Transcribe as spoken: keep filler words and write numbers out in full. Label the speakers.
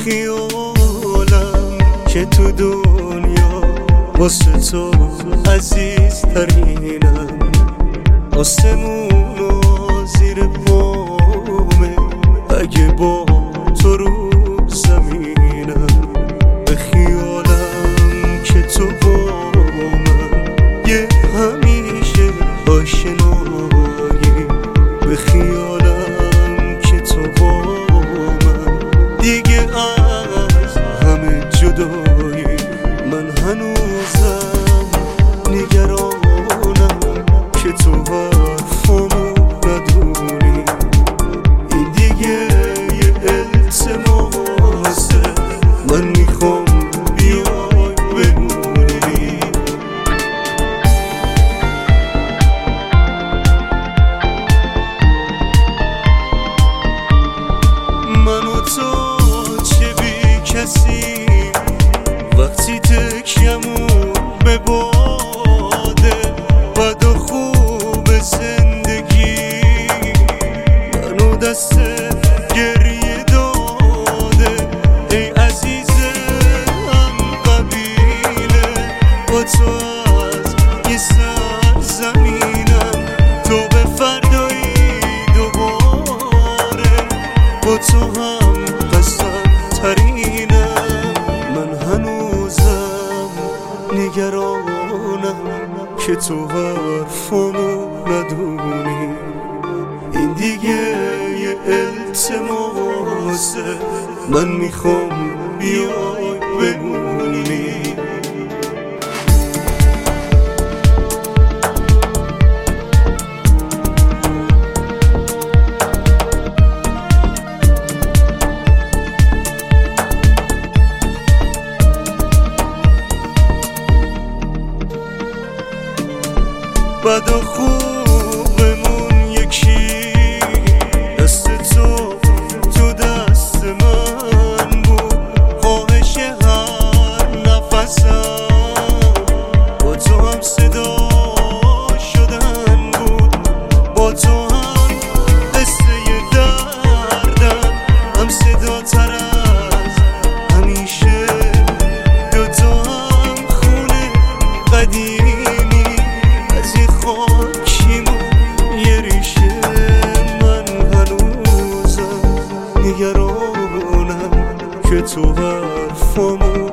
Speaker 1: خیالم که تو دنیا واسه تو عزیز ترینم، آسمونو زیر پامه اگه با تو رو زمینم. به خیالم که تو با من یه همیشه آشنایی، به خیالم که تو با من دیگه از همه جدایی. من هنوزم نگرانم که تو حرفامو ندونی، این دیگه یه التماسه، من میخوام بیای بمونی. من و تو چه بی کسی وقتی تکیمون به باده، بد و خوب زندگی منو دست گریه داده. ای عزیز هم قبیله، با تو از یه سرزمینم، تو به فردایی دوباره با تو هم قسم ترینم. من هنوزم نگرانم که تو حرفامو ندونی، این دیگه یه التماسه، من میخوام بیای بمونی. بد و خوبمون یکی، دست تو تو دست من بود، خواهش هر نفسم با تو هم صدا شدن بود، با تو هم قصه دردم هم صدا تر از همیشه، دوتا هم خونه قدیم یه ریشه. من هنوزم نگرانم که تو حرفامو